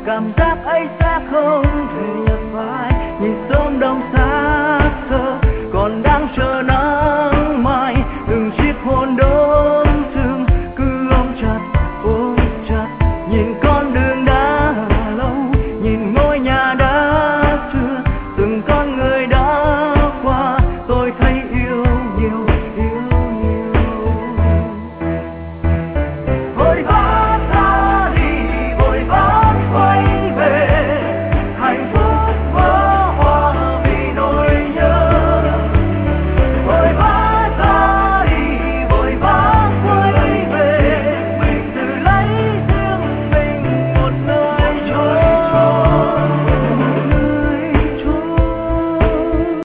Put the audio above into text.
cảm giác ấy sẽ không thể nhạt phai, nhìn sông đông xa xưa